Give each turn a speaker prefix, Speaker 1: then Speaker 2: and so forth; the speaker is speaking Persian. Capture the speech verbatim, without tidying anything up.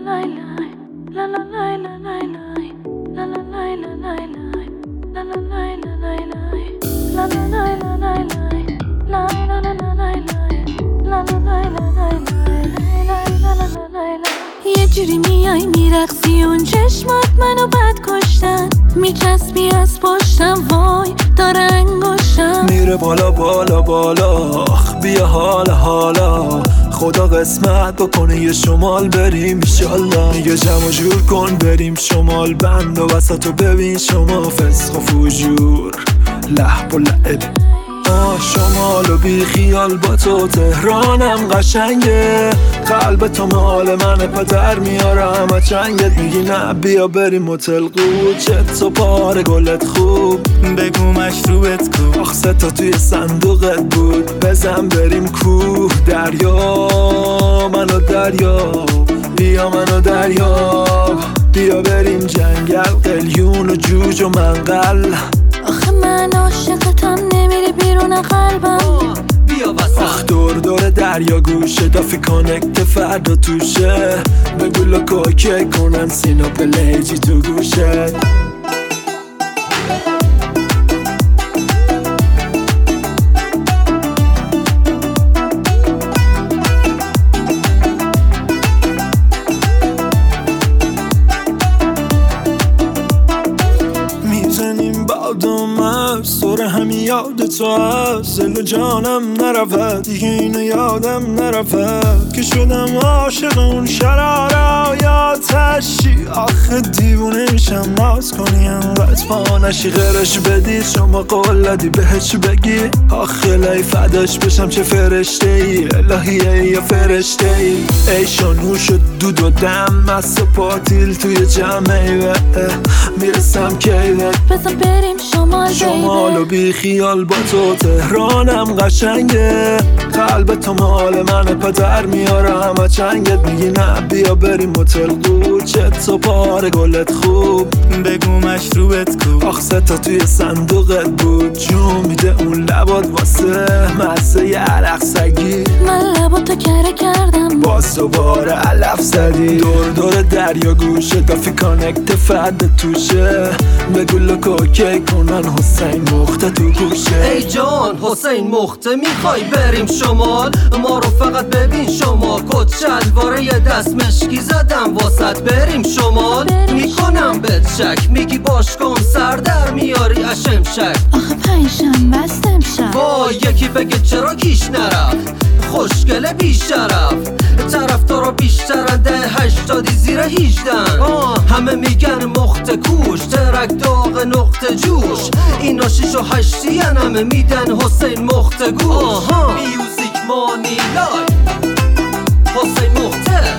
Speaker 1: یه جوری میای میرقصی اون چشمات منو بد کشتن، میچسبی از پشتم وای داره انگشتم
Speaker 2: میره بالا بالا بالا. آخ بیا حالا حالا خدا قسمت بکنه یه شمال بریم ایشالله. میگه جمع جور کن بریم شمال بند و وسطو ببین شما فسق و فجور لحب و لعب. آه شمال و بی خیال با تو تهرانم قشنگه، قلب تو مال منه پدر میاره همه چنگت. میگی نه بیا بریم هتل قوچت و پاره گلت خوب
Speaker 3: بگو مشروبت کو.
Speaker 2: آخ سه تا توی صندوقت بود بزن بریم کوه دریا منو دریا بیا منو دریاب بیا بریم جنگل قلیون و جوج و منقل.
Speaker 1: آخه من عاشقتم نمیری بیرون قلبم
Speaker 3: بیا واسه.
Speaker 2: آخ دور دور دریا گوشه دافی کانکت فردا توشه بگو لکو که کنن سینا پلیجی تو گوشه. میزنیم بادم هست سر همی یاد تو هست دل و جانم نرفت دیگه اینو یادم نرفت که شدم عاشق اون شرارا یا تشی. آخه دیوونه میشم ناز کنی انقدر پا نشی غیرش بدی شما قول دادی بهش بگی آخه لای فداش بشم چه فرشته ای الهیه یا فرشته ای. ای شانوش و دود و دم مست و پاتیل توی جمعه میرسم کیوه
Speaker 1: بذار بریم شمال
Speaker 2: شمال و بی خیال با تو تهرانم قشنگه، قلب تو مال منه پدر میاره همه چنگت. میگی نه بیا بریم هتل قوچت و پاره گلت خوب
Speaker 3: بگو مشروبت کو.
Speaker 2: آخ سه تا توی صندوقت بود جو میده اون لبات واسه مزه ی عرق سگی.
Speaker 1: من لباتو کره کردم
Speaker 2: باز دوباره علف زدی دور دور دریا گوشه دافی کانکت فرد توشه بگو لکو که کنن حسین مخته تو گوشه.
Speaker 4: ای جان حسین مخته میخوای بریم شمال ما رو فقط ببین شما کت شلواره یه دست مشکی زدم واسط بریم شمال میکنم بهت شک میگی باش کن سر در میاری اشمشک.
Speaker 1: آخه پنجشنبه است امشب
Speaker 4: وای یکی بگه چرا کیش نرفت خوشگله بیشرف طرفدارا بیشترن ده هشتادی زیر هیجدن. همه میگن مخت کوش ترک داغ نقطه جوش اینا شیش و هشتی همه میدن حسین مخت گوش. میوزیک مانی لای حسین مخته